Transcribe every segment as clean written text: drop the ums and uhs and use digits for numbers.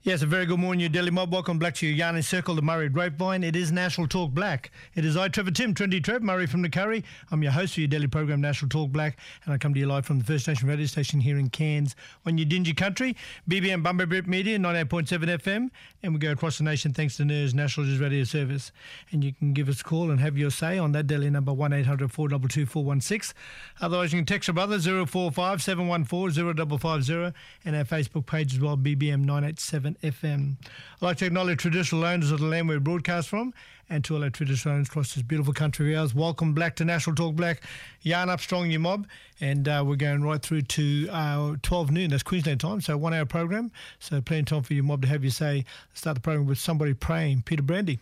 Yes, a very good morning, you Delhi Mob. Welcome back to your Yarn Circle, the Murray Grapevine. It is National Talk Black. It is I, Trevor Tim, Trendy Trev, Murray from the Curry. I'm your host for your daily program, National Talk Black, and I come to you live from the First Nation radio station here in Cairns on your dingy country, BBM Bumba Brip Media, 98.7 FM, and we go across the nation thanks to NERS National News Radio Service. And you can give us a call and have your say on that daily number 1800 422 416. Otherwise, you can text your brother 045 714 0550 and our Facebook page as well, BBM 987 FM. I'd like to acknowledge traditional owners of the land we broadcast from, and to all our traditional owners across this beautiful country of ours. Welcome back to National Talk Black. Yarn up strong, your mob, and we're going right through to 12 noon. That's Queensland time, so 1 hour program. So plenty of time for your mob to have your say. Let's start the program with somebody praying. Peter Brandy.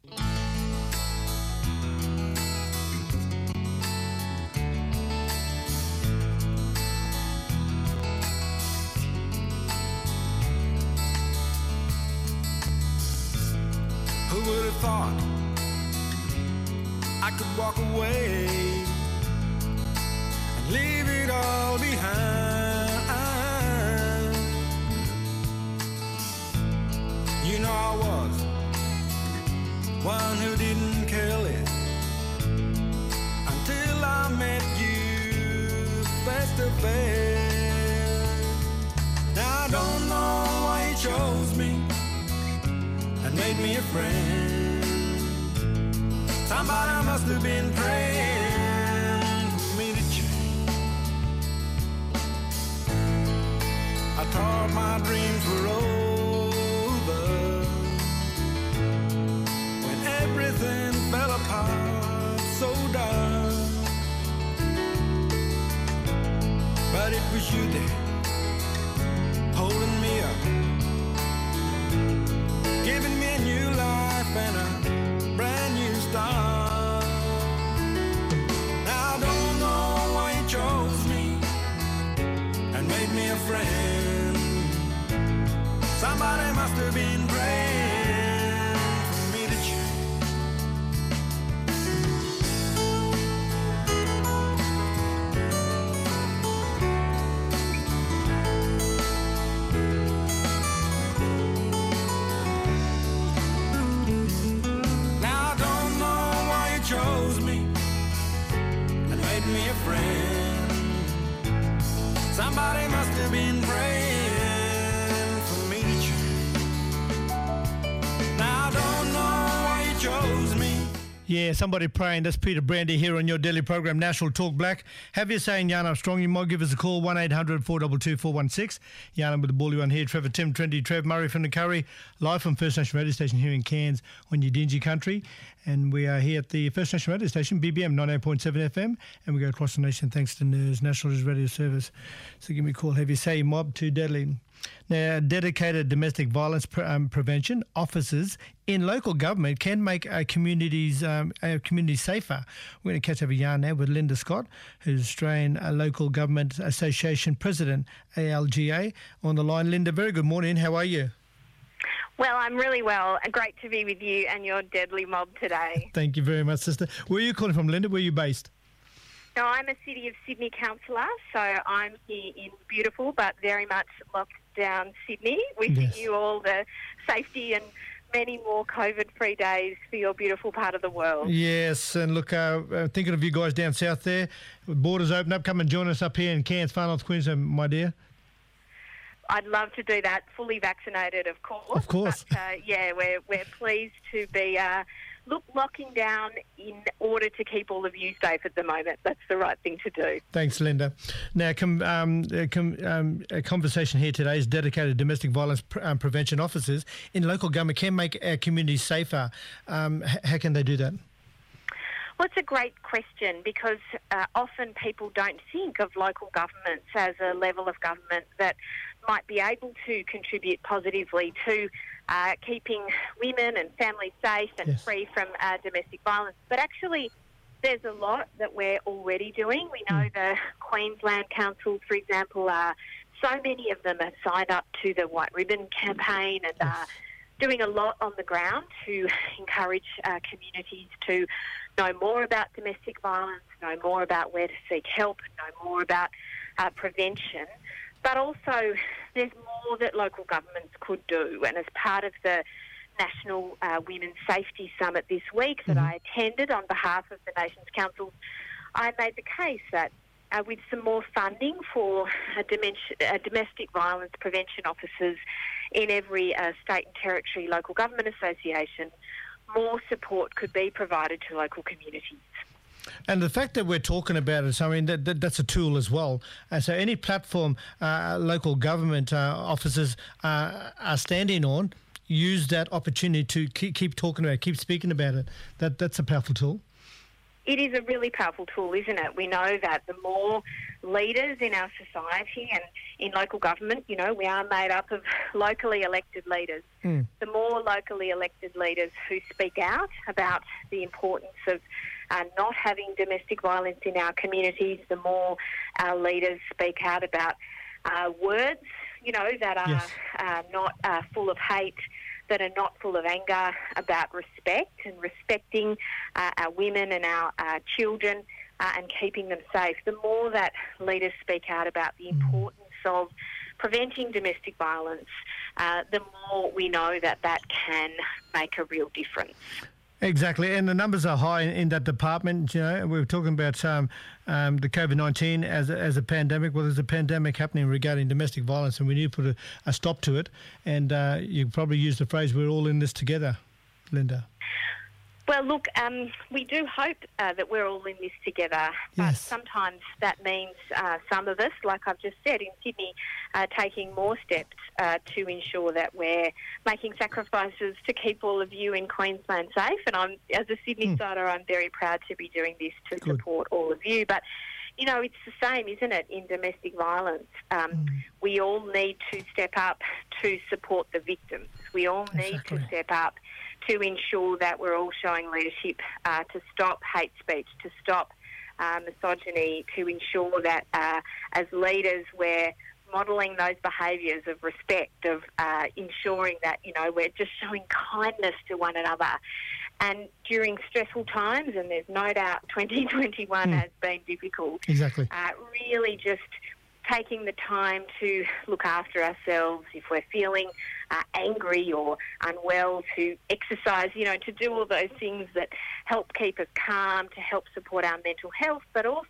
Thought I could walk away and leave it all behind. You know I was one who didn't care less until I met you face to face. Now I don't know why you chose me and made me a friend. Somebody must have been praying for me to change. I thought my dreams were over when everything fell apart so dark. But it was you there, holding me up, giving me a new life and a brand new start. Now I don't know why you chose me and made me a friend. Somebody must have been praying for me to change. Me a friend. Somebody must have been praying for me to change. Now I don't know why you chose me. Yeah, somebody praying. That's Peter Brandy here on your daily program, National Talk Black. Have you saying Yarn Up Strong? You might give us a call, 1800 422 416. Yarn with the bully one here, Trevor Tim, Trendy Trev, Murray from the Curry, live from First Nation radio station here in Cairns on your dingy country. And we are here at the First Nation radio station, BBM 98.7 FM, and we go across the nation thanks to NERS National News Radio Service. So give me a call. Have you say mob to deadly. Now, dedicated domestic violence prevention officers in local government can make our communities safer. We're going to catch up a yarn now with Linda Scott, who's Australian Local Government Association President, ALGA, on the line. Linda, very good morning. How are you? Well, I'm really well. Great to be with you and your deadly mob today. Thank you very much, sister. Where are you calling from, Linda? Where are you based? No, I'm a City of Sydney councillor, so I'm here in beautiful but very much locked down Sydney, wishing you all the safety and many more COVID-free days for your beautiful part of the world. Yes, and look, thinking of you guys down south there, borders open up, come and join us up here in Cairns, Far North Queensland, my dear. I'd love to do that, fully vaccinated, of course. Of course. But, we're pleased to be locking down in order to keep all of you safe at the moment. That's the right thing to do. Thanks, Linda. Now, a conversation here today is dedicated domestic violence prevention officers in local government can make our communities safer. How can they do that? Well, it's a great question because often people don't think of local governments as a level of government that might be able to contribute positively to keeping women and families safe and free from domestic violence. But actually, there's a lot that we're already doing. We know the Queensland councils, for example, so many of them have signed up to the White Ribbon campaign and doing a lot on the ground to encourage communities to know more about domestic violence, know more about where to seek help, know more about prevention. But also there's more that local governments could do. And as part of the National Women's Safety Summit this week that I attended on behalf of the Nations Council, I made the case that with some more funding for domestic violence prevention officers in every state and territory local government association, more support could be provided to local communities. And the fact that we're talking about it, so I mean, that's a tool as well. So any platform local government officers are standing on, use that opportunity to keep talking about it, keep speaking about it. That's a powerful tool. It is a really powerful tool, isn't it? We know that the more leaders in our society and in local government, you know, we are made up of locally elected leaders. The more locally elected leaders who speak out about the importance of not having domestic violence in our communities, the more our leaders speak out about words, you know, that are not full of hate, that are not full of anger, about respect and respecting our women and our children and keeping them safe. The more that leaders speak out about the importance of preventing domestic violence, the more we know that can make a real difference. Exactly, and the numbers are high in that department. You know, we were talking about the COVID-19 as a pandemic. Well, there's a pandemic happening regarding domestic violence, and we need to put a stop to it. And you probably use the phrase, we're all in this together, Linda. Well, look, we do hope that we're all in this together, but sometimes that means some of us, like I've just said, in Sydney, taking more steps to ensure that we're making sacrifices to keep all of you in Queensland safe. And as a Sydney-sider, I'm very proud to be doing this to support all of you. But, you know, it's the same, isn't it, in domestic violence? We all need to step up to support the victims. We all need to step up to ensure that we're all showing leadership to stop hate speech, to stop misogyny, to ensure that as leaders we're modelling those behaviours of respect, of ensuring that, you know, we're just showing kindness to one another. And during stressful times, and there's no doubt 2021 has been difficult, really just taking the time to look after ourselves. If we're feeling angry or unwell, to exercise, you know, to do all those things that help keep us calm, to help support our mental health, but also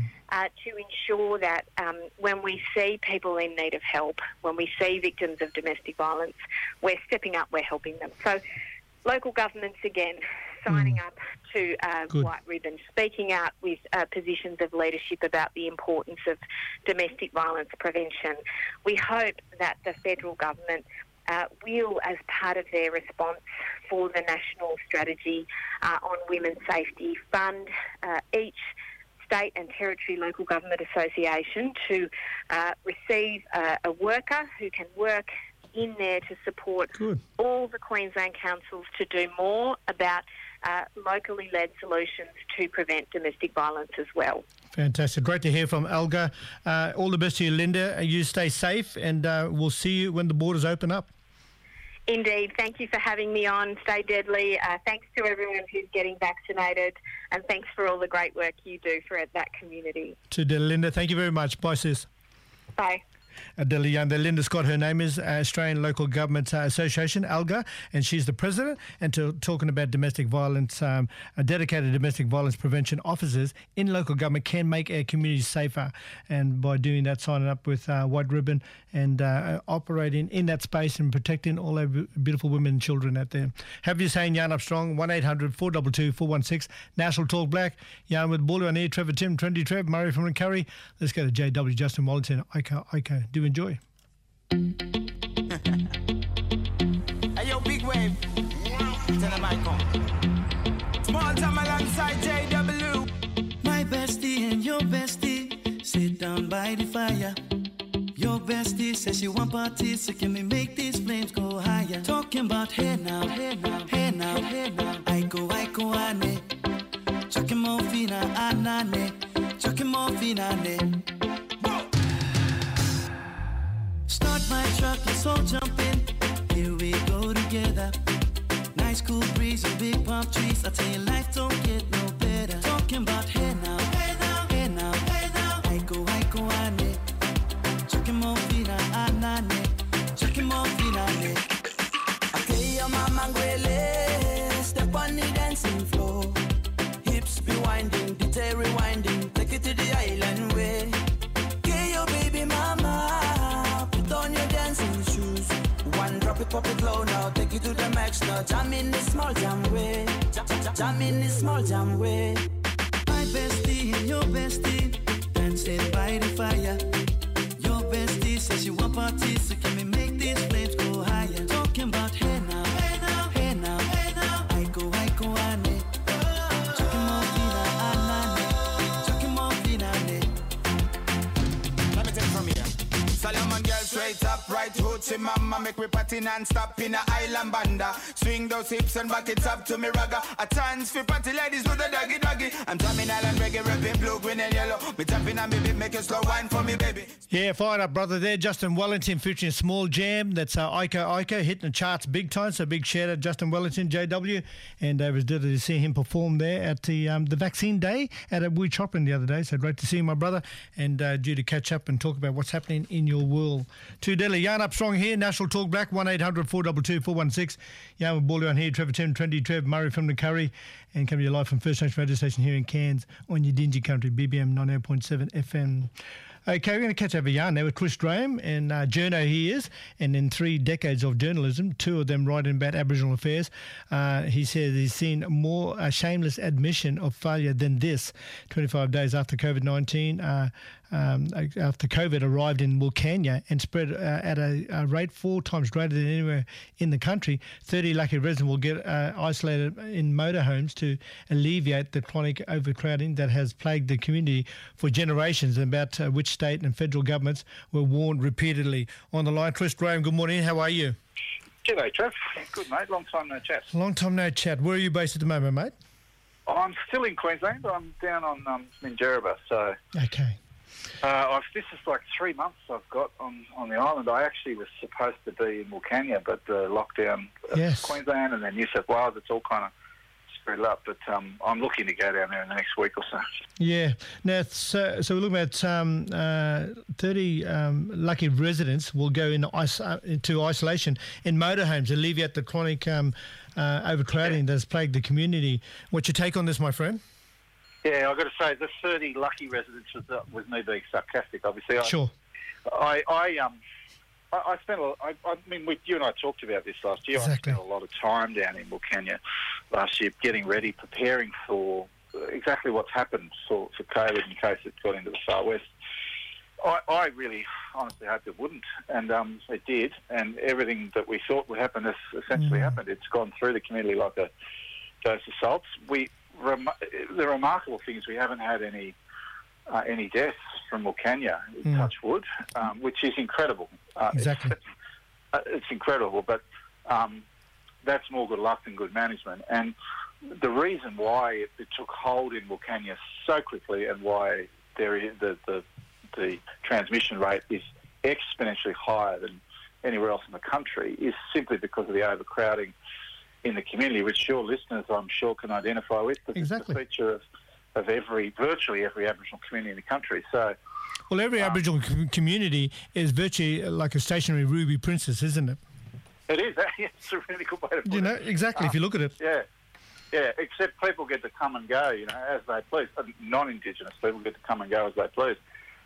to ensure that when we see people in need of help, when we see victims of domestic violence, we're stepping up, we're helping them. So local governments, again, signing up to White Ribbon, speaking out with positions of leadership about the importance of domestic violence prevention. We hope that the federal government will, as part of their response for the national strategy on women's safety, fund each state and territory local government association to receive a worker who can work in there to support all the Queensland councils to do more about locally led solutions to prevent domestic violence as well. Fantastic. Great to hear from Elga. All the best to you, Linda. You stay safe, and we'll see you when the borders open up. Indeed. Thank you for having me on. Stay deadly. Thanks to everyone who's getting vaccinated, and thanks for all the great work you do for that community. To Linda, thank you very much. Bye, sis. Bye. Linda Scott, her name is Australian Local Government Association, ALGA, and she's the president. And talking about domestic violence, dedicated domestic violence prevention officers in local government can make our communities safer. And by doing that, signing up with White Ribbon and operating in that space and protecting all our beautiful women and children out there. Have you saying Yarn Up Strong, 1-800-422-416, National Talk Black, Yarn with Bully on here, Trevor Tim, Trendy Trev, Murray from Curry. Let's go to JW, Justin Wallington, Iko. Do enjoy. Hey, yo, big wave. Tell them I come. Small time alongside JW. My bestie and your bestie sit down by the fire. Your bestie says she want parties, so can we make these flames go higher? Talking about hey now, hey now, hey now, hey now. Aiko, ane. Chucking more fina, anane. Chucking more fina, ane. Start my truck, let's all jump in. Here we go together. Nice cool breeze and big palm trees. I tell you, life don't get no better. Talking about hey now, hey now, hey now, hey now. Aiko, ane. Chucking more fina, anane. Drop it low now, take it to the max now. Jam in the small jam way. Jam in the small jam way. My bestie and your bestie dancing by the fire. Your bestie says she want parties, so can we make these flames go higher? Talking about hey now, hey now, hey now, hey now. I go, ane. Chucking more fina, anane. Chucking more fina, ane. Let me take it from here. Solomon girl straight up, right hoochie mama. Make me party non-stop in a island banda. Swing those hips and back it up to me ragga. A chance for party ladies do the doggy doggy. I'm drumming island reggae, rapping blue, green and yellow. Me tapping on me beat, make a slow wine for me baby. Yeah, fired up brother there. Justin Wellington featuring Small Jam. That's Iko hitting the charts big time. So big shout out Justin Wellington, JW. And it was good to see him perform there at the vaccine day at a Wee Chopping the other day. So great to see you, my brother. And due to catch up and talk about what's happening in your world. To Delhi, Yarn Up Strong here, National Talk Black, 1-800-422-416. Yarn with Baldy on here, Trevor Tim, Trendy Trev, Murray from the Curry, and coming to you live from First Nation Radio Station here in Cairns on your Dingy Country, BBM 98.7 FM. Okay, we're going to catch up a yarn now with Chris Graham, and journo he is, and in 3 decades of journalism, 2 of them writing about Aboriginal affairs. He says he's seen more shameless admission of failure than this. 25 days after COVID-19, after COVID arrived in Wilcannia and spread at a rate 4 times greater than anywhere in the country, 30 lucky residents will get isolated in motorhomes to alleviate the chronic overcrowding that has plagued the community for generations, about which state and federal governments were warned repeatedly. On the line, Chris Graham, good morning. How are you? G'day, Trev. Good, mate. Long time no chat. Long time no chat. Where are you based at the moment, mate? I'm still in Queensland, but I'm down on Minjerribah, so... Okay. This is like 3 months I've got on the island. I actually was supposed to be in Wilcannia, but the lockdown Yes. Queensland and then New South Wales, it's all kind of screwed up. But I'm looking to go down there in the next week or so. Yeah. Now, so we're looking at 30 lucky residents will go into isolation in motorhomes, alleviate the chronic overcrowding that's plagued the community. What's your take on this, my friend? Yeah, I've got to say, the 30 lucky residents was me being sarcastic, obviously. Sure. I spent I mean, you and I talked about this last year. Exactly. I spent a lot of time down in Wilcannia last year getting ready, preparing for exactly what's happened for COVID in case it got into the far west. I really honestly hoped it wouldn't, and it did, and everything that we thought would happen has essentially happened. It's gone through the community like a dose of salts. The remarkable thing is we haven't had any deaths from Wilcannia, touch wood, which is incredible. Exactly. It's incredible, but that's more good luck than good management. And the reason why it took hold in Wilcannia so quickly and why there is the transmission rate is exponentially higher than anywhere else in the country is simply because of the overcrowding in the community, which your listeners, I'm sure, can identify with. Exactly. It's a feature of virtually every Aboriginal community in the country. So, well, every Aboriginal community is virtually like a stationary ruby princess, isn't it? It is. It's a really good way to put it. You know, exactly, if you look at it. Yeah. Yeah, except people get to come and go, as they please. Non-Indigenous people get to come and go as they please.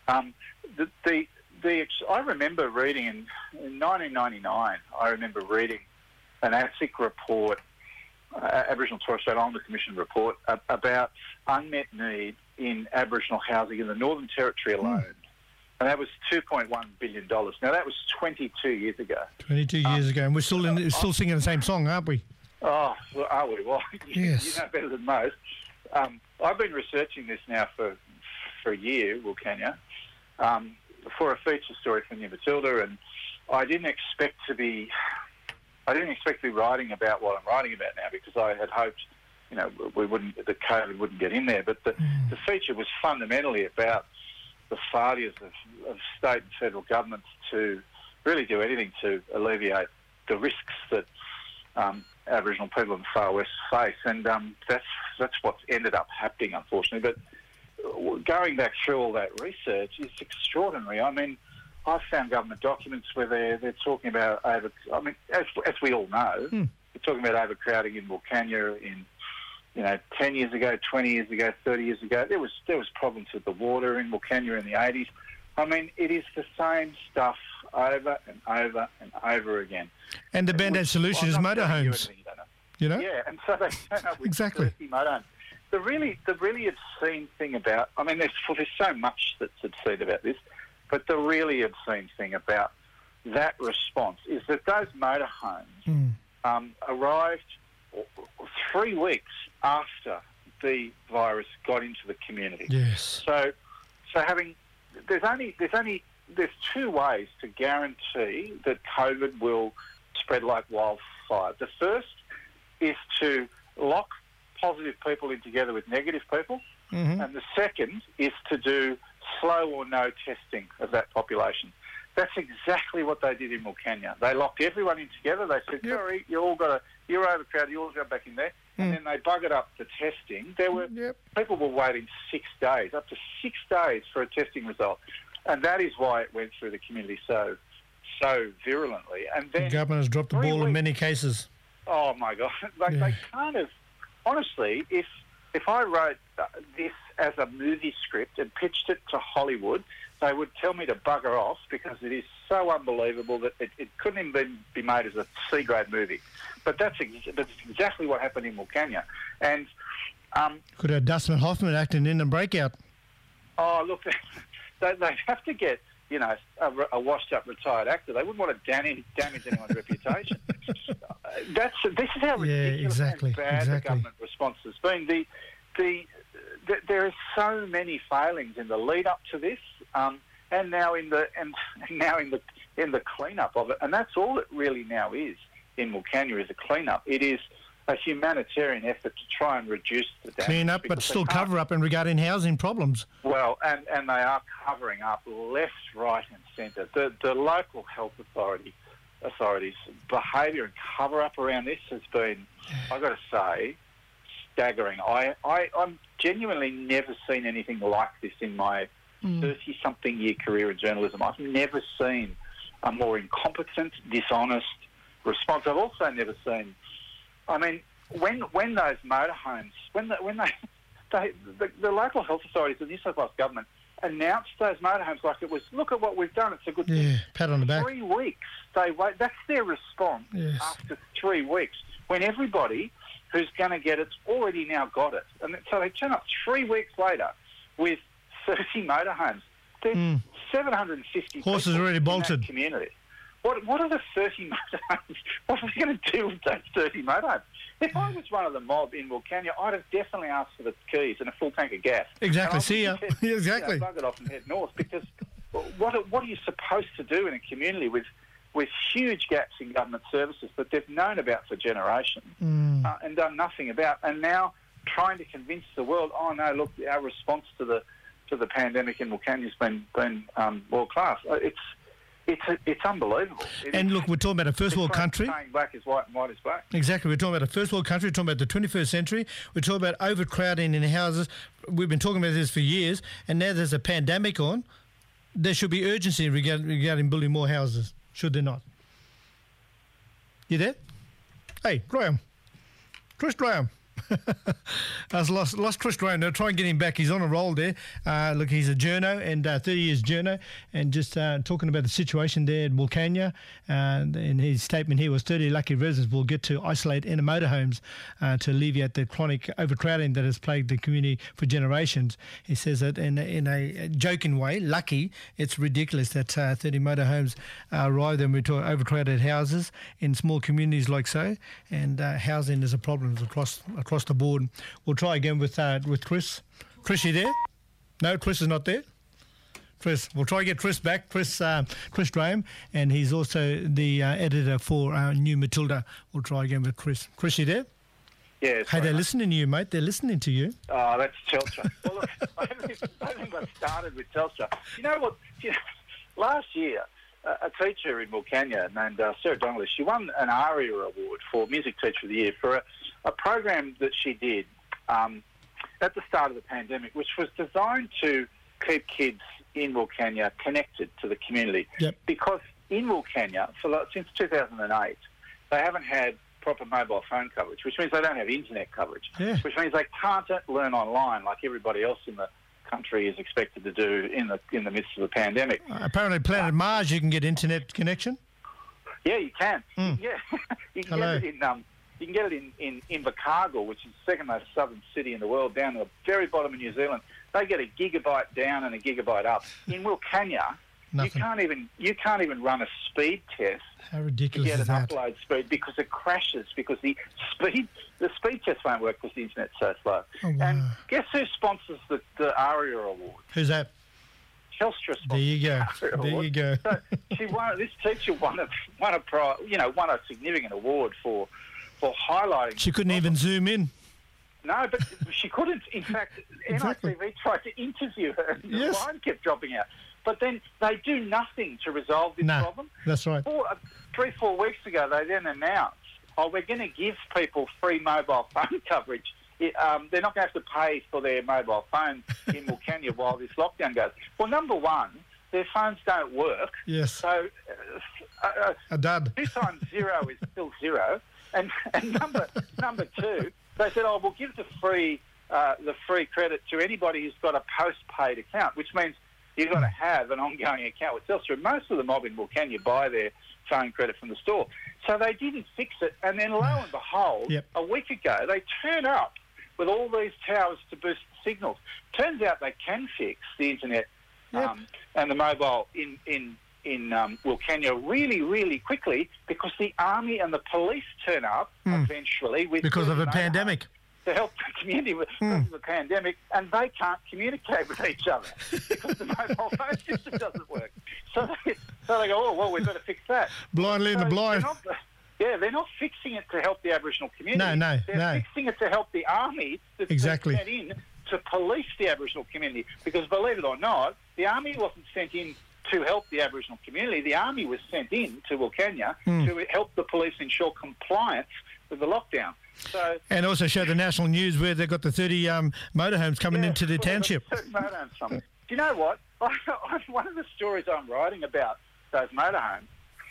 I remember reading in 1999, I remember reading an ASIC report, Aboriginal and Torres Strait Islander Commission report, about unmet need in Aboriginal housing in the Northern Territory alone. And that was $2.1 billion. Now, that was 22 years ago. 22 years ago, and we're still singing the same song, aren't we? Oh, well, are we? Well, yes. You know better than most. I've been researching this now for a year, Wilcannia, for a feature story for New Matilda, and I didn't expect to be writing about what I'm writing about now, because I had hoped, the COVID wouldn't get in there. But the feature was fundamentally about the failures of state and federal governments to really do anything to alleviate the risks that Aboriginal people in the far west face, and that's what's ended up happening, unfortunately. But going back through all that research is extraordinary. I mean, I've found government documents where they're talking about as we all know, they're talking about overcrowding in Wilcannia in 10 years ago, 20 years ago, 30 years ago. There was problems with the water in Wilcannia in the 80s. I mean, it is the same stuff over and over and over again. And the Band-Aid solution is motorhomes. You know? Yeah, and so they turn up with Exactly. 30 motorhomes. The really obscene thing about, I mean, there's so much that's obscene about this, but the really obscene thing about that response is that those motorhomes arrived 3 weeks after the virus got into the community. Yes. So there's two ways to guarantee that COVID will spread like wildfire. The first is to lock positive people in together with negative people, and the second is to do slow or no testing of that population. That's exactly what they did in Wilcannia. They locked everyone in together. They said, sorry, you're overcrowded, you all go back in there. And then they buggered up the testing. People were waiting 6 days, up to 6 days for a testing result. And that is why it went through the community so virulently. And then the government has dropped the ball in many cases. Oh, my God. They kind of... Honestly, if I wrote this as a movie script and pitched it to Hollywood, they would tell me to bugger off because it is so unbelievable that it couldn't even be made as a C-grade movie. But that's exactly what happened in Wilcannia. And could have Dustin Hoffman acting in a breakout. Oh, look, they have to get, you know, a washed-up retired actor. They wouldn't want to damage anyone's reputation. This is how ridiculous and bad the government response has been. There are so many failings in the lead up to this, and now in the clean-up of it, and that's all it really now is in Wilcannia, is a clean-up. It is a humanitarian effort to try and reduce the damage. Clean up, but still cover up and regarding housing problems. Well, and they are covering up left, right and centre. The local health authorities' behaviour and cover-up around this has been, I've got to say, staggering. I'm genuinely never seen anything like this in my 30-something year career in journalism. I've never seen a more incompetent, dishonest response. I've also never seen... I mean, when those motorhomes, the local health authorities, the New South Wales government announced those motorhomes like it was, look at what we've done, it's a good thing. Pat on the back. 3 weeks, they wait. That's their response after 3 weeks, when everybody who's going to get it's already now got it. And so they turn up 3 weeks later with 30 motorhomes. There's 750 horses already bolted in that community. What are the 30 motorhomes? What are they going to do with those 30 motorhomes? If I was one of the mob in Wilcannia, I'd have definitely asked for the keys and a full tank of gas. Exactly. See ya. Exactly. Bug it off and head north, because what are you supposed to do in a community with huge gaps in government services that they've known about for generations and done nothing about, and now trying to convince the world, oh no, look, our response to the pandemic in Wilcannia has been world class. It's unbelievable. And look, we're talking about a first world country. Saying black is white and white is black. Exactly. We're talking about a first world country. We're talking about the 21st century. We're talking about overcrowding in houses. We've been talking about this for years, and now there's a pandemic on. There should be urgency regarding building more houses, should there not? You there? Hey, Graham. Chris Graham. I lost Chris Graham. They'll try and get him back. He's on a roll there. Look, he's a journo, and 30 years journo, and just talking about the situation there in Wilcannia. And his statement here was 30 lucky residents will get to isolate in motorhomes to alleviate the chronic overcrowding that has plagued the community for generations. He says that in a joking way, lucky, it's ridiculous that 30 motorhomes arrive and we talk overcrowded houses in small communities like so, and housing is a problem across the board. We'll try again with Chris. Chris, you there? No, Chris is not there. Chris, we'll try to get Chris back. Chris Graham, and he's also the editor for New Matilda. We'll try again with Chris. Chris, you there? Yeah. Hey, they're listening to you, mate. They're listening to you. Oh, that's Telstra. Well, look, I haven't got started with Telstra. You know what? Last year, a teacher in Wilcannia named Sarah Donnelly, she won an ARIA award for Music Teacher of the Year for a program that she did at the start of the pandemic, which was designed to keep kids in Wilcannia connected to the community. Yep. Because in Wilcannia, since 2008, they haven't had proper mobile phone coverage, which means they don't have internet coverage, which means they can't learn online like everybody else in the country is expected to do in the midst of a pandemic. Apparently, Planet Mars, you can get internet connection. Yeah, you can. Mm. Yeah, you can Hello. get it in. You can get it in Invercargill, which is the second most southern city in the world, down to the very bottom of New Zealand. They get a gigabyte down and a gigabyte up. In Wilcannia, Nothing. you can't even run a speed test How to ridiculous get is an that? upload speed because it crashes, because the speed test won't work because the internet's so slow. Oh, wow. And guess who sponsors the ARIA Award? Who's that? Telstra sponsors There you go. the ARIA There Award. you go. So this teacher won a significant award for highlighting. She couldn't even zoom in. No, but she couldn't. In fact, Exactly. NITV tried to interview her, and Yes. the line kept dropping out. But then they do nothing to resolve this No, problem. that's right. 3-4 weeks ago, they then announced, we're going to give people free mobile phone coverage. They're not going to have to pay for their mobile phones in Wilcannia while this lockdown goes. Well, number one, their phones don't work. Yes. So A dud. 2 times 0 is still 0. And number two, they said, we'll give the free credit to anybody who's got a postpaid account, which means you've got to have an ongoing account with Telstra. Most of the mob in Wilcannia buy their phone credit from the store. So they didn't fix it. And then lo and behold, Yep. a week ago, they turn up with all these towers to boost the signals. Turns out they can fix the internet Yep. and the mobile in Wilcannia really, really quickly because the army and the police turn up eventually with Because of a pandemic. to help the community because of the pandemic, and they can't communicate with each other because the mobile phone system doesn't work. So they go, we better fix that. Blind leading the blind. They're not fixing it to help the Aboriginal community. No. They're fixing it to help the army that's Exactly. sent in to police the Aboriginal community. Because believe it or not, the army wasn't sent in to help the Aboriginal community. The army was sent in to Wilcannia to help the police ensure compliance with the lockdown. So, And also show the national news where they've got the 30 motorhomes coming into the township. Motorhomes from it. Do you know what? One of the stories I'm writing about those motorhomes,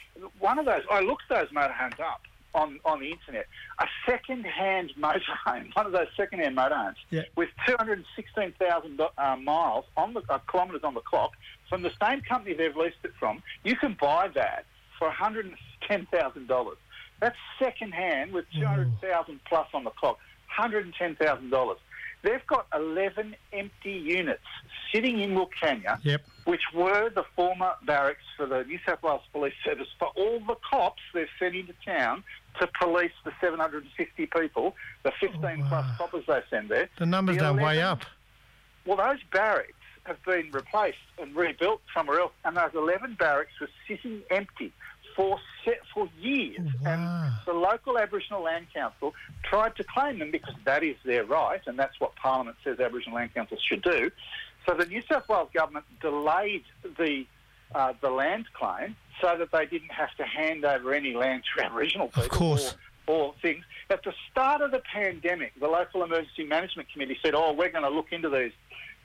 I looked those motorhomes up on the internet. A second-hand motorhome, one of those second-hand motorhomes, Yeah. with 216,000 kilometres on the clock, from the same company they've leased it from, you can buy that for $110,000. That's second-hand with 200,000 plus on the clock, $110,000. They've got 11 empty units sitting in Wilcannia, Yep. which were the former barracks for the New South Wales Police Service for all the cops they've sent into town to police the 750 people, the 15-plus coppers they send there. The numbers The don't 11 weigh up. Well, those barracks have been replaced and rebuilt somewhere else, and those 11 barracks were sitting empty for years. Wow. And the local Aboriginal Land Council tried to claim them because that is their right, and that's what Parliament says Aboriginal Land Councils should do. So the New South Wales government delayed the land claim so that they didn't have to hand over any land to Aboriginal people. Of course. Or things. At the start of the pandemic, the local emergency management committee said, we're going to look into these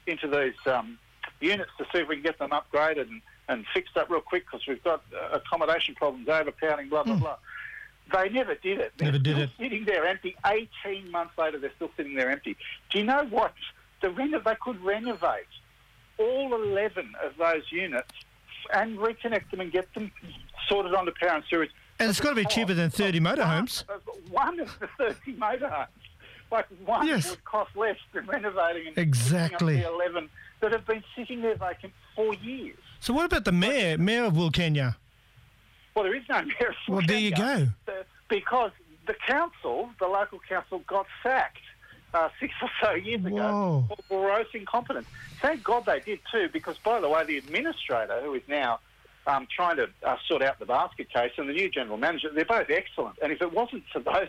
units to see if we can get them upgraded and fixed up real quick because we've got accommodation problems, overcrowding, blah, blah, blah. They never did it. Never did it. They're sitting there empty. 18 months later, they're still sitting there empty. Do you know what? They could renovate all 11 of those units and reconnect them and get them sorted onto power and sewage. And it's got to be cheaper than 30 motorhomes. One of the 30 motorhomes. Like one Yes. would cost less than renovating and Exactly. fixing up the 11 that have been sitting there vacant for years. So what about the mayor of Wilcannia? Well, there is no mayor of Well, there you Wilcannia, go. Because the local council, got sacked 6 or so years Whoa. ago for gross incompetence. Thank God they did too, because, by the way, the administrator, who is now trying to sort out the basket case, and the new general manager, they're both excellent. And if it wasn't for those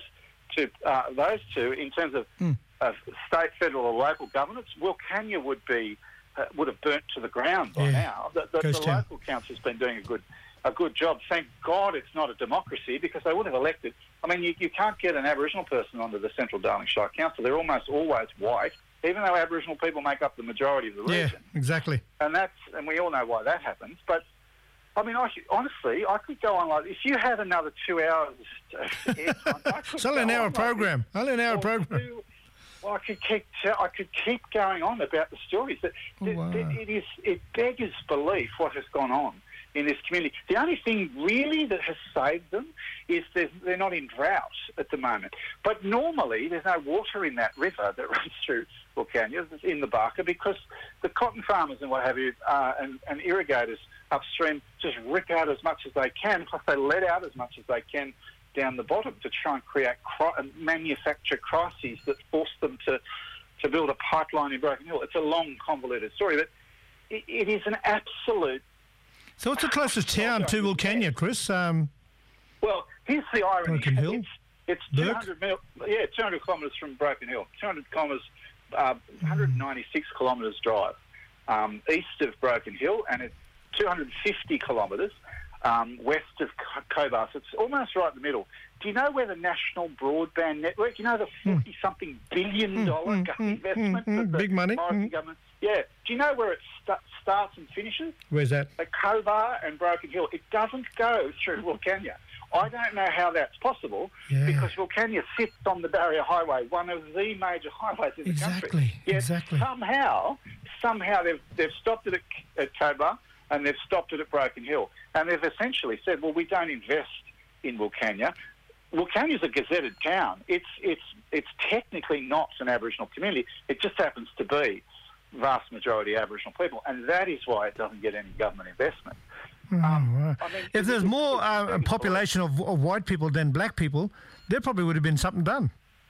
two in terms of state, federal or local governance, Wilcannia would have burnt to the ground by now. The local council's been doing a good job. Thank God it's not a democracy because they would have elected. I mean, you can't get an Aboriginal person onto the Central Darling Shire Council. They're almost always white, even though Aboriginal people make up the majority of the region. Yeah, exactly. And we all know why that happens. But I mean, honestly, I could go on like if you had another 2 hours airtime, I could It's only an go hour on like program. this Only an hour for program. Well, I could keep going on about the stories. It beggars belief what has gone on in this community. The only thing really that has saved them is they're not in drought at the moment. But normally there's no water in that river that runs through Wilcannia, in the Barker, because the cotton farmers and what have you and irrigators upstream just rip out as much as they can, plus they let out as much as they can down the bottom to try and create manufacture crises that force them to build a pipeline in Broken Hill. It's a long, convoluted story, but it is an absolute... So what's the closest town to Wilcannia, Chris? Well, here's the irony. Broken Hill? It's 200 kilometres from Broken Hill. 200 kilometres, 196 kilometres drive east of Broken Hill, and it's 250 kilometres west of Cobar. So it's almost right in the middle. Do you know where the National Broadband Network, you know the $40-something billion investment that the big money. Morrison government... Yeah. Do you know where it starts and finishes? Where's that? At Cobar and Broken Hill. It doesn't go through Wilcannia. I don't know how that's possible because Wilcannia sits on the Barrier Highway, one of the major highways in the country. Yet somehow they've stopped it at Cobar and they've stopped it at Broken Hill. And they've essentially said, well, we don't invest in Wilcannia. Wilcannia's a gazetted town. It's technically not an Aboriginal community. It just happens to be vast majority Aboriginal people, and that is why it doesn't get any government investment. Right. I mean, if there's more population of white people than black people, there probably would have been something done.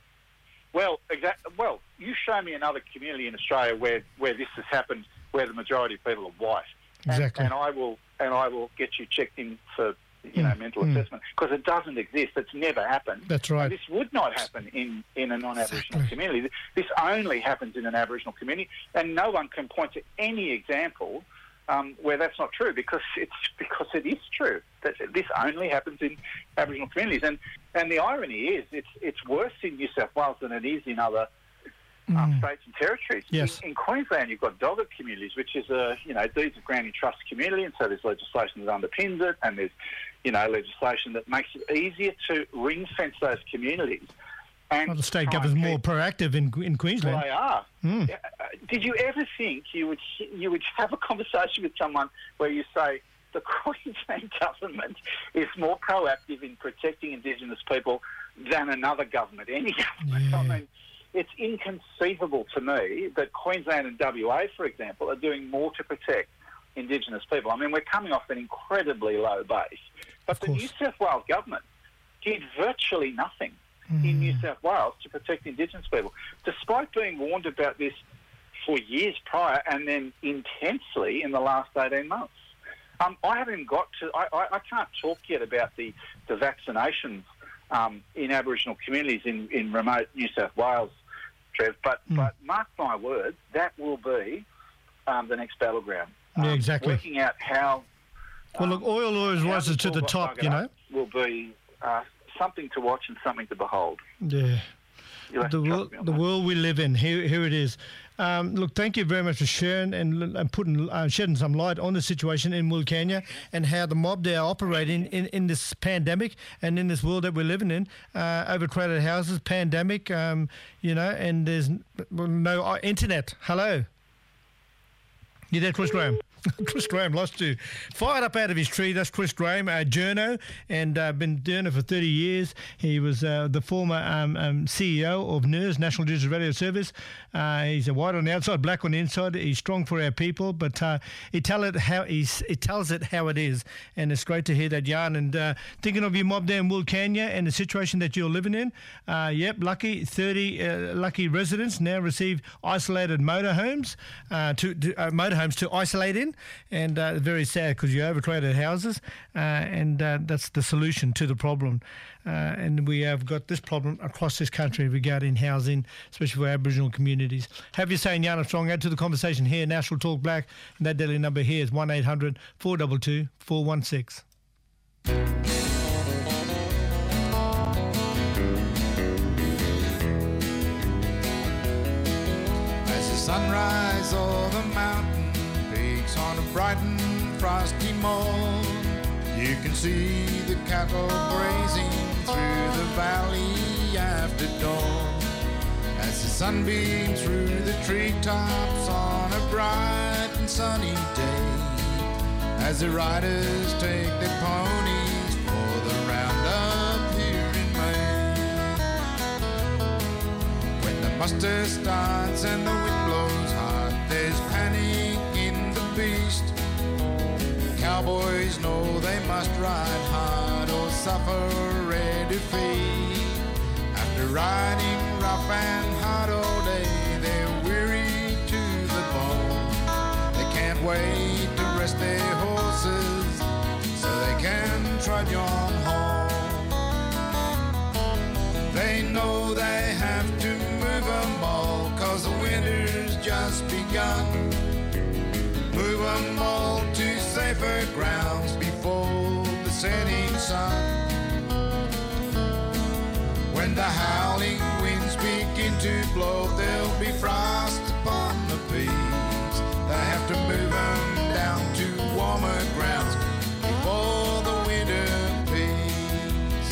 Well, Well, you show me another community in Australia where this has happened, where the majority of people are white, and I will get you checked in for mental assessment, because it doesn't exist. It's never happened. That's right. And this would not happen in a non-Aboriginal community. This only happens in an Aboriginal community, and no one can point to any example where that's not true, because it is true that this only happens in Aboriginal communities. And the irony is, it's worse in New South Wales than it is in other states and territories. Yes. In Queensland, you've got Dogger communities, which is a deeds of granting trust community, and so there's legislation that underpins it, and there's legislation that makes it easier to ring-fence those communities. And the state government's more proactive in Queensland. Well, they are. Did you ever think you would have a conversation with someone where you say the Queensland government is more proactive in protecting Indigenous people than another government, any government? Yeah. I mean, it's inconceivable to me that Queensland and WA, for example, are doing more to protect Indigenous people. I mean, we're coming off an incredibly low base. But the New South Wales government did virtually nothing in New South Wales to protect Indigenous people, despite being warned about this for years prior and then intensely in the last 18 months. I haven't got to... I can't talk yet about the vaccinations in Aboriginal communities in remote New South Wales, Trev, but mark my words, that will be the next battleground. Yeah, exactly. Working out how... Well, look, oil always rises to the top, will be something to watch and something to behold. Yeah. The world we live in, here it is. Look, thank you very much for sharing and shedding some light on the situation in Wilcannia and how the mob there are operating in this pandemic and in this world that we're living in. Overcrowded houses, pandemic, and there's no internet. Hello. You there, Chris Graham? Chris Graham lost you. Fired up out of his tree. That's Chris Graham, a journo, and been doing it for 30 years. He was the former CEO of NIRS, National Digital Radio Service. He's a white on the outside, black on the inside. He's strong for our people, but he tells it how it is, and it's great to hear that yarn. And thinking of your mob there in Wilcannia and the situation that you're living in, lucky 30 lucky residents now receive isolated motorhomes to isolate in. And very sad because you overcrowded houses, and that's the solution to the problem. And we have got this problem across this country regarding housing, especially for Aboriginal communities. Have your say in Yarn Armstrong. Add to the conversation here, National Talk Black. And that daily number here is 1800 422 416. As the sunrise o'er the mountain on a bright and frosty morn, you can see the cattle grazing through the valley after dawn. As as the sun beams through the treetops on a bright and sunny day, as the riders take their ponies for the roundup here in May. When the muster starts and the wind blows hard, there's panic in the beast. Cowboys know they must ride hard or suffer a defeat. After riding rough and hard all day, they're weary to the bone. They can't wait to rest their horses so they can trudge on home. They know they have to move 'em all, 'cause the winter's just begun. Move 'em all to safer grounds before the setting sun. When the howling winds begin to blow, there'll be frost upon the peaks. They have to move 'em down to warmer grounds before the winter peaks.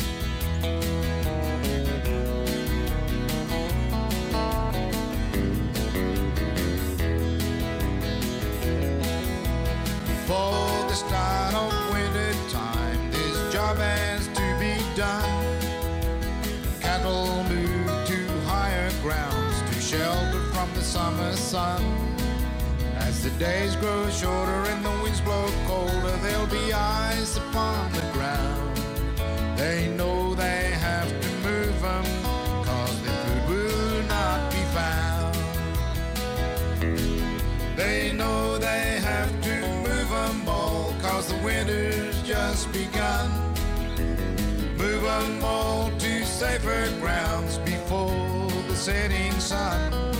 Before the start of winter time, this job has to be done. Cattle move to higher grounds to shelter from the summer sun. As the days grow shorter and the winds blow colder, there'll be ice upon the ground. They know they have to move 'em, 'cause their food will not be found. They know they have to move 'em all, 'cause the winter's just begun. Move 'em all to safer grounds before the setting sun.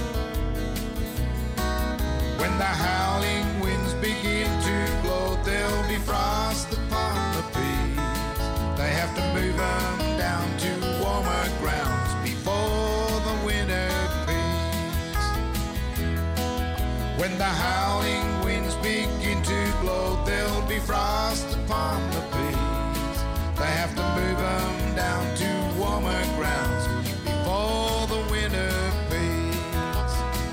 When the howling winds begin to blow, there'll be frost upon the peaks. They have to move 'em down to warmer grounds before the winter peaks. When the howling winds begin to blow, there'll be frost upon the peaks. They have to move 'em down to warmer grounds before the winter peaks.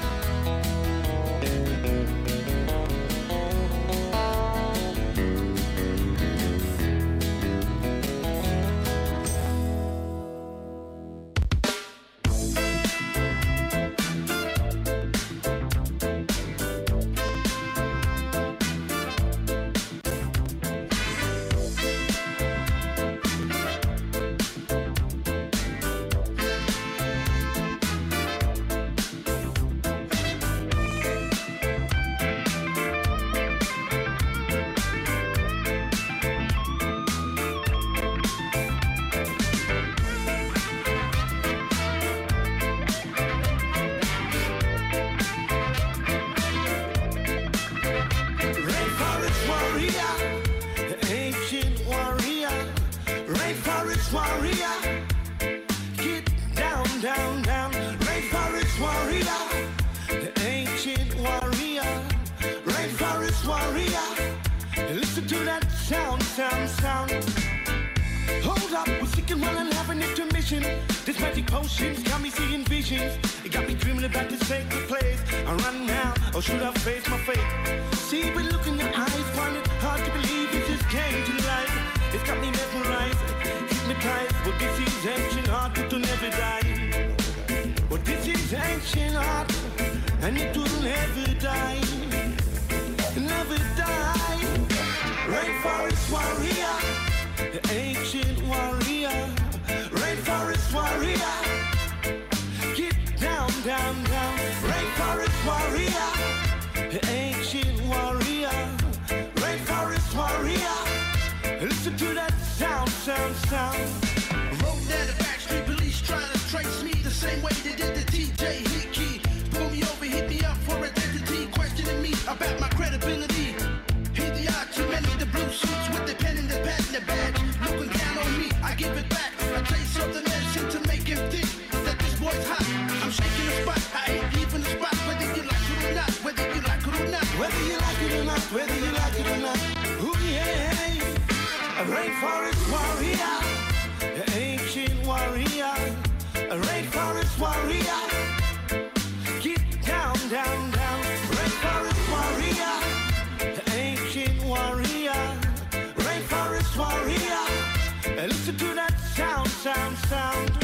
This magic potion's got me seeing visions. It got me dreaming about this sacred place. I run now, or should I face my fate? See, we look in your eyes, find it hard to believe it just came to life. It's got me mesmerized, hypnotized. Well, this is ancient art, it will never die. Well, this is ancient art, and it will never die. Never die. Rainforest warrior, the ancient warrior. Rainforest warrior, get down, down, down. Rainforest warrior, the ancient warrior. Rainforest warrior, listen to that sound, sound, sound. Rolled down the back street, police trying to trace me the same way they did the DJ Hickey. Pull me over, hit me up for identity, questioning me about my credibility. Hit the art, too many the blue suits with the pen and the pad and the badge. Looking down on me, I give it back. I taste of the medicine to make him think that this boy's hot. I'm shaking the spot, I ain't leaving the spot. Whether you like it or not, whether you like it or not. Whether you like it or not, whether you like it or not. Ooh yeah, a rainforest warrior, an ancient warrior, a rainforest warrior. sound.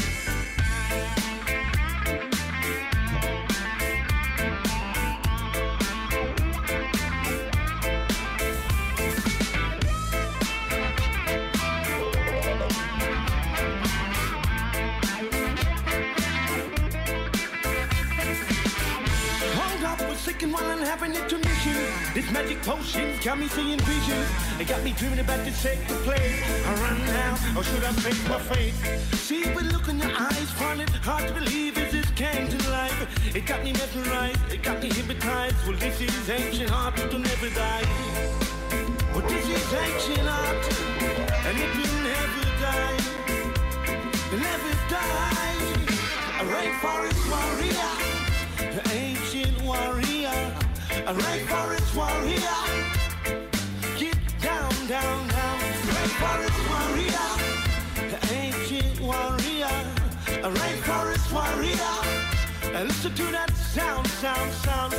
Second while I'm having intermission. This magic potion got me seeing visions. It got me dreaming about this sacred place. I run now, or should I face my fate? See the look in your eyes, find it hard to believe as this came to life. It got me mesmerized, it got me hypnotized. Well, this is ancient art, it will never die. Well, this is ancient art, and it will never die. It'll never die. A rainforest warrior, the ancient warrior, a rainforest warrior. Get down, down, down. Rainforest warrior, the ancient warrior, a rainforest warrior. And listen to that sound, sound, sound.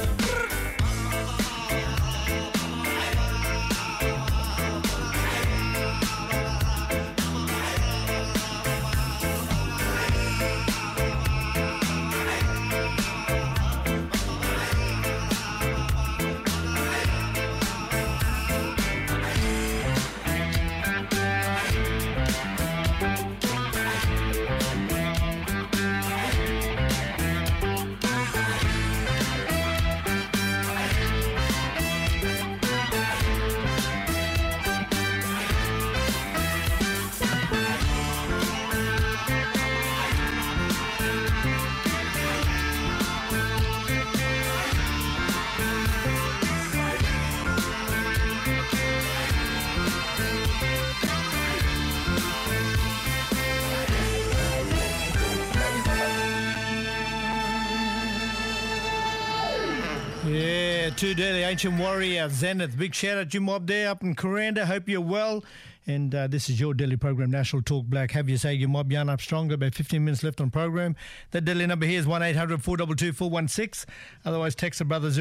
Yeah, to the ancient warrior, Zenith. Big shout out to you, mob there up in Kuranda. Hope you're well. And this is your daily program, National Talk Black. Have you say your mob yarn up stronger. About 15 minutes left on program. That daily number here is 1-800-422-416. Otherwise, text the brother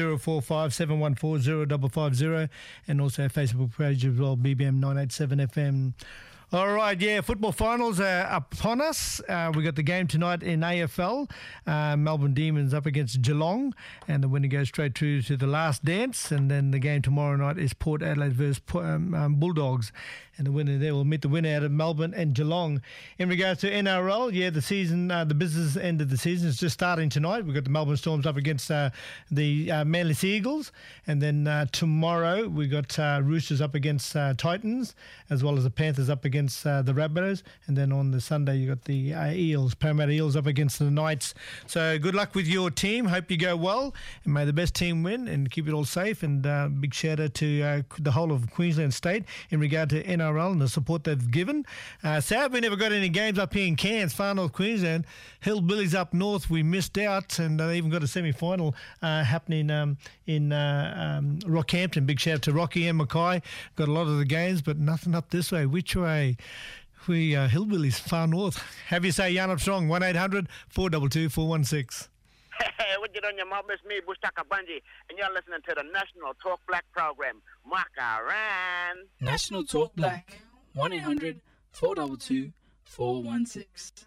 045-714-0550. And also our Facebook page as well, BBM 987 FM. All right, yeah, football finals are upon us. We got the game tonight in AFL. Melbourne Demons up against Geelong, and the winner goes straight through to the last dance. And then the game tomorrow night is Port Adelaide versus Bulldogs, and the winner there will meet the winner out of Melbourne and Geelong. In regards to NRL, yeah, the season, the business end of the season is just starting tonight. We've got the Melbourne Storms up against the Manly Sea Eagles, and then tomorrow we got Roosters up against Titans, as well as the Panthers up against the Rabbitohs, and then on the Sunday you got the Eels, Parramatta Eels up against the Knights. So good luck with your team. Hope you go well, and may the best team win and keep it all safe. And big shout out to the whole of Queensland State in regard to NRL and the support they've given. Sad we never got any games up here in Cairns, far north Queensland. Hillbillies up north, we missed out, and they even got a semi-final happening in Rockhampton. Big shout out to Rocky and Mackay. Got a lot of the games, but nothing up this way. Which way? We hillbillies far north. Have you say yarn up strong, 1-800-422-416. Hey, what you doing, your mom? It's me, Bushtaka Bunji, and you're listening to the National Talk Black program. Makaran. National Talk Black, 1-800-422-416.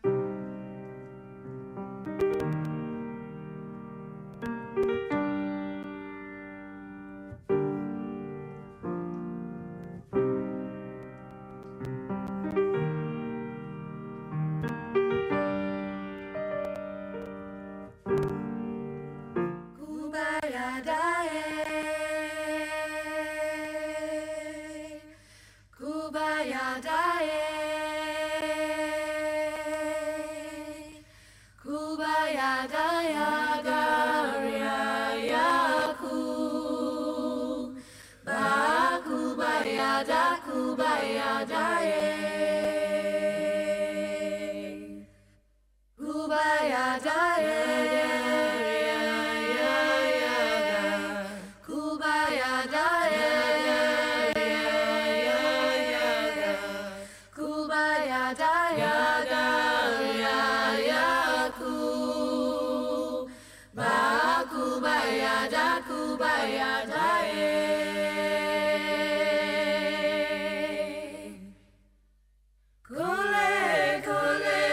Kule, kule.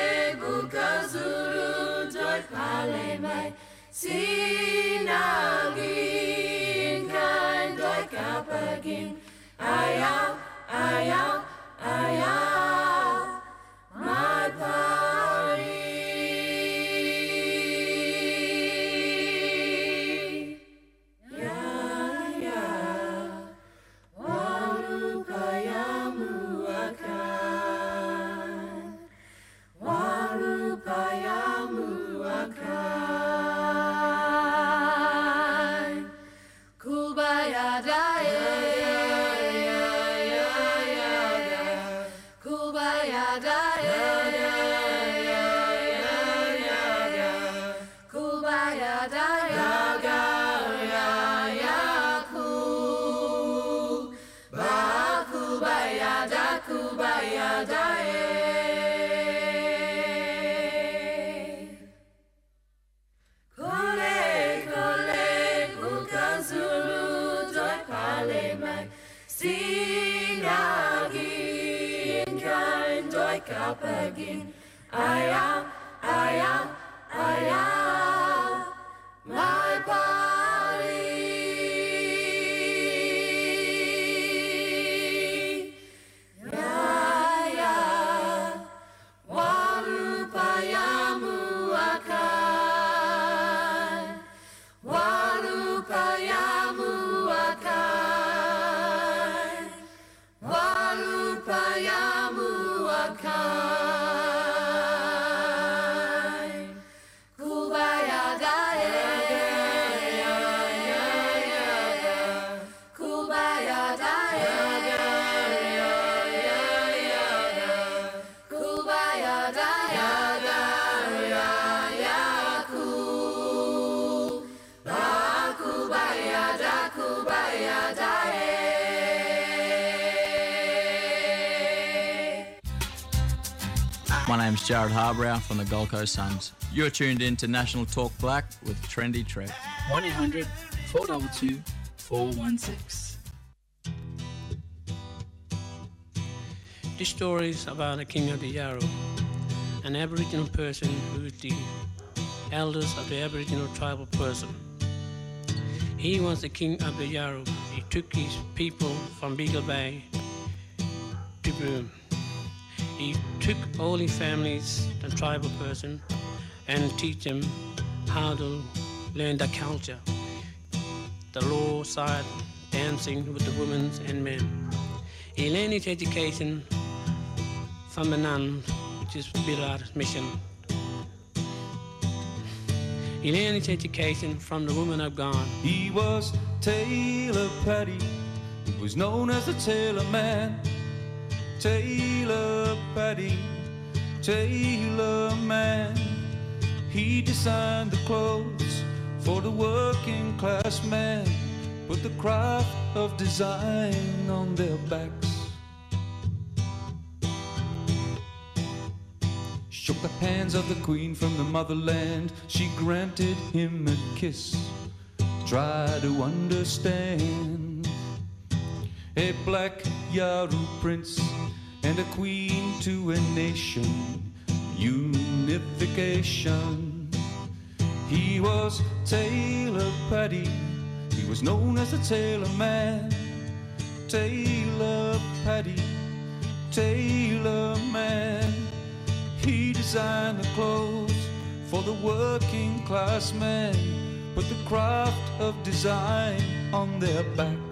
doi pale mai sinagin kan doi kapagin ayaw ayaw ayaw my party Kapagin, ayaw, ayaw, ayaw, my body. Yaya, walupayamu akan, walupayamu akan, walupayamu My name's Jared Harbrow from the Gold Coast Suns. You're tuned in to National Talk Black with Trendy Trev. 1-800-422-416. This story is about the King of the Yarra, an Aboriginal person who is the eldest of the Aboriginal tribal person. He was the King of the Yarra. He took his people from Beagle Bay to Broome. He took all his families, the tribal person, and teach them how to learn the culture, the law side, dancing with the women and men. He learned his education from the nun, which is Birard Mission. He learned his education from the woman of God. He was Taylor Paddy. He was known as the Tailor Man. Taylor Paddy, Tailor Man. He designed the clothes for the working class man, put the craft of design on their backs. Shook the hands of the Queen from the motherland. She granted him a kiss. Try to understand. A black Yaru prince and a queen to a nation, unification. He was Taylor Paddy. He was known as the Tailor Man. Taylor Paddy, Tailor Man. He designed the clothes for the working class man, put the craft of design on their backs.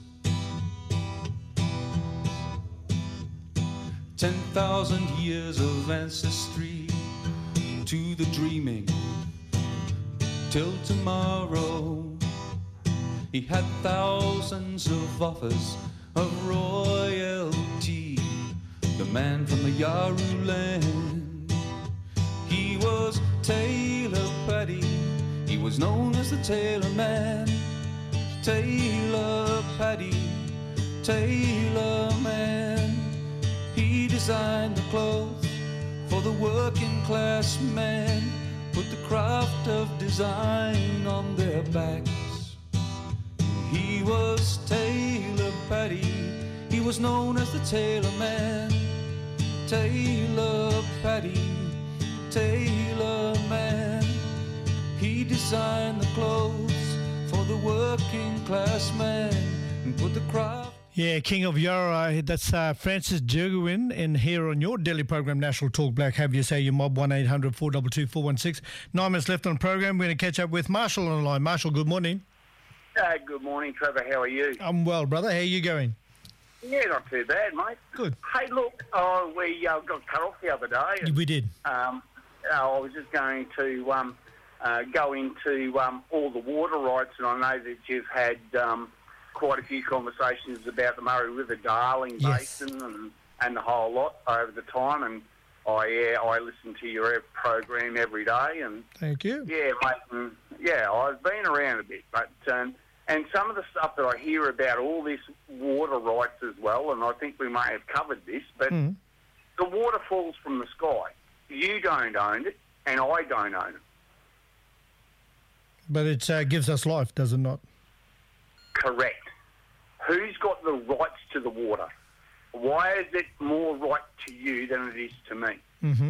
10,000 years of ancestry to the dreaming till tomorrow. He had thousands of offers of royalty, the man from the Yaru land. He was Taylor Paddy. He was known as the Tailor Man. Taylor Paddy, Tailor Man. He designed the clothes for the working class man, put the craft of design on their backs. He was Taylor Paddy. He was known as the Tailor Man. Taylor Paddy, Tailor Man. working class man and put the craft. Yeah, King of Yarra, that's Francis Jurgwin in here on your daily program, National Talk Black. Have you say your mob 1-800-422-416. 9 minutes left on the program. We're going to catch up with Marshall on the line. Marshall, good morning. Good morning, Trevor. How are you? I'm well, brother. How are you going? Yeah, not too bad, mate. Good. Hey, look, we got cut off the other day. And, We did. I was just going to go into all the water rights, and I know that you've had quite a few conversations about the Murray River Darling Basin and the whole lot over the time, and I listen to your program every day. And thank you. Yeah, mate. I've been around a bit, but and some of the stuff that I hear about all this water rights as well, and I think we may have covered this, but the water falls from the sky. You don't own it, and I don't own it. But it gives us life, does it not? Correct. Who's got the rights to the water? Why is it more right to you than it is to me? Mm-hmm.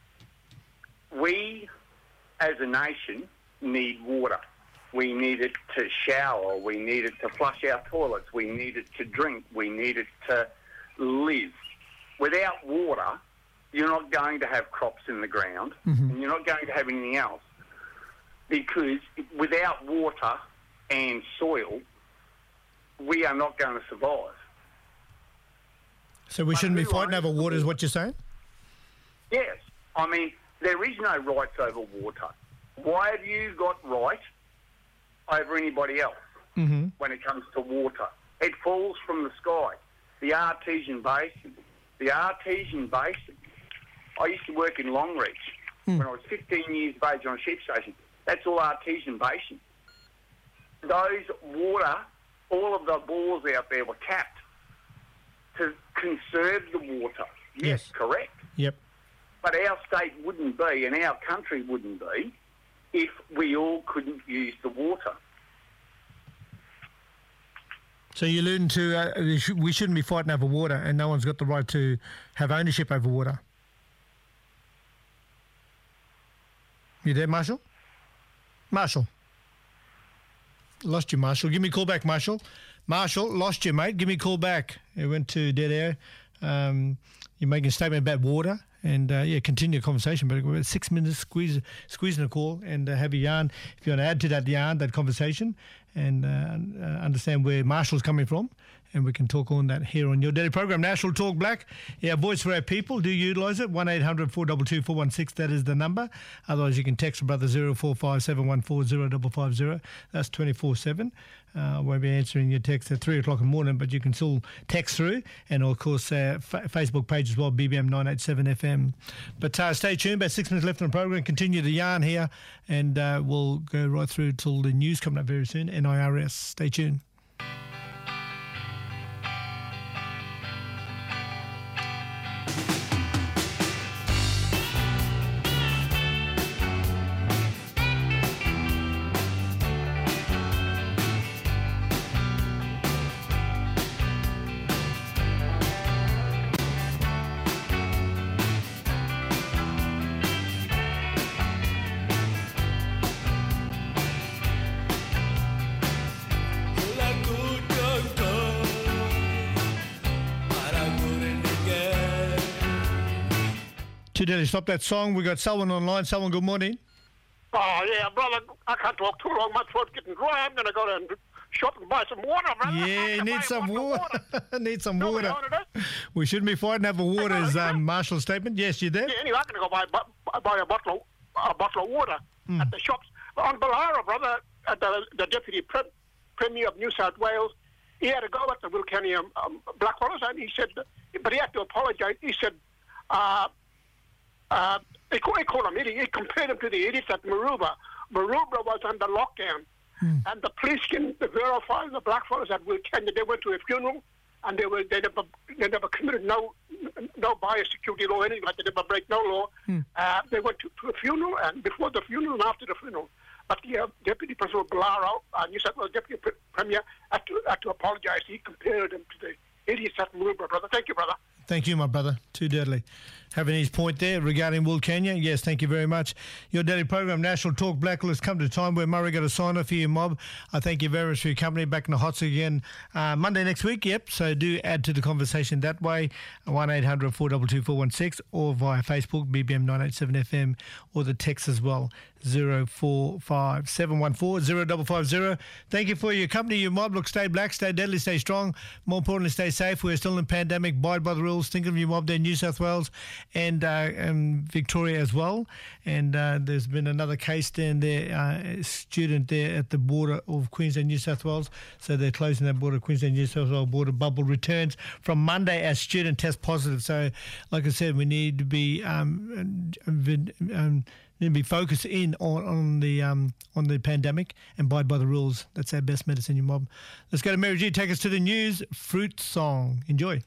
We, as a nation, need water. We need it to shower. We need it to flush our toilets. We need it to drink. We need it to live. Without water, you're not going to have crops in the ground, and you're not going to have anything else. Because without water and soil, we are not going to survive. So we shouldn't be fighting over water, is what you're saying? Yes. I mean, there is no rights over water. Why have you got right over anybody else when it comes to water? It falls from the sky. The Artesian Basin. I used to work in Longreach when I was 15 years of age on a sheep station. That's all Artesian Basin. Those water, all of the bores out there were tapped to conserve the water. Yes, correct. Yep. But our state wouldn't be, and our country wouldn't be, if we all couldn't use the water. So you're alluding to we shouldn't be fighting over water, and no one's got the right to have ownership over water. You there, Marshall? Marshall. Lost you, Marshall. Give me a call back, Marshall. Marshall, lost you, mate. Give me a call back. It went to dead air. You're making a statement about water. And, continue the conversation. But we're 6 minutes, squeezing a call and have a yarn. If you want to add to that yarn, that conversation, and understand where Marshall's coming from, and we can talk on that here on your daily program, National Talk Black. Yeah, voice for our people. Do utilise it. 1-800-422-416. That is the number. Otherwise, you can text brother 0457140550. That's 24/7. Won't be answering your text at 3 o'clock in the morning, but you can still text through. And, of course, Facebook page as well, BBM 987 FM. But stay tuned. About 6 minutes left on the program. Continue the yarn here, and we'll go right through till the news coming up very soon. NIRS. Stay tuned. Today, stop that song. We got Selwyn online. Selwyn, good morning. Oh, yeah, brother, I can't talk too long. My throat's getting dry. I'm going to go down and shop and buy some water, brother. Yeah, you need some water. Need some water. We shouldn't be fighting over water, is Marshall's statement. Yes, you there? Yeah, anyway, I'm going to go buy a bottle of water at the shops. On Ballara, brother, at the Deputy Premier of New South Wales, he had to go at the Wilcannia Blackfellas, and he said, but he had to apologise. He said, he called him idiot. He compared him to the idiots at Maroubra. Maroubra was under lockdown, and the police can verify the blackfellas at Wilcannia. They went to a funeral, and they never committed no biosecurity law, anything like that. They never break no law. They went to a funeral, and before the funeral and after the funeral. But the Deputy President Ballara, New South Wales Deputy Premier, had to apologise. He compared him to the idiots at Maroubra, brother. Thank you, brother. Thank you, my brother. Too deadly. having his point there regarding Wilcannia. Yes, thank you very much. Your daily program, National Talk Black, has come to a time where Murray got a sign off for you, mob. I thank you very much for your company. Back in the hot seat again Monday next week. Yep, so do add to the conversation that way. 1-800 422 416 or via Facebook, BBM 987 FM, or the text as well. 045 714 0550. Thank you for your company, your mob. Look, stay black, stay deadly, stay strong. More importantly, stay safe. We're still in pandemic. Abide by the rules. Think of your mob there in New South Wales and Victoria as well. And there's been another case down there, a student there at the border of Queensland, New South Wales. So they're closing that border, Queensland, New South Wales border. Bubble returns from Monday as student test positive. So, like I said, we need to be focused in on the pandemic and abide by the rules. That's our best medicine, your mob. Let's go to Mary G. Take us to the news. Fruit song. Enjoy.